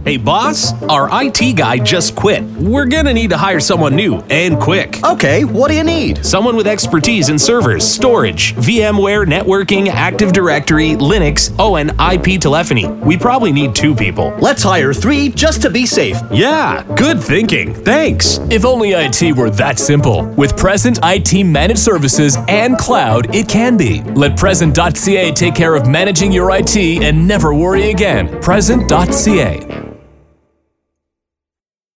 Hey boss, our IT guy just quit. We're gonna need to hire someone new and quick. Okay, what do you need? Someone with expertise in servers, storage, VMware, networking, Active Directory, Linux, and IP telephony. We probably need 2 people. Let's hire 3 just to be safe. Yeah, good thinking. Thanks. If only IT were that simple. With Present IT Managed Services and Cloud, it can be. Let Present.ca take care of managing your IT and never worry again. Present.ca.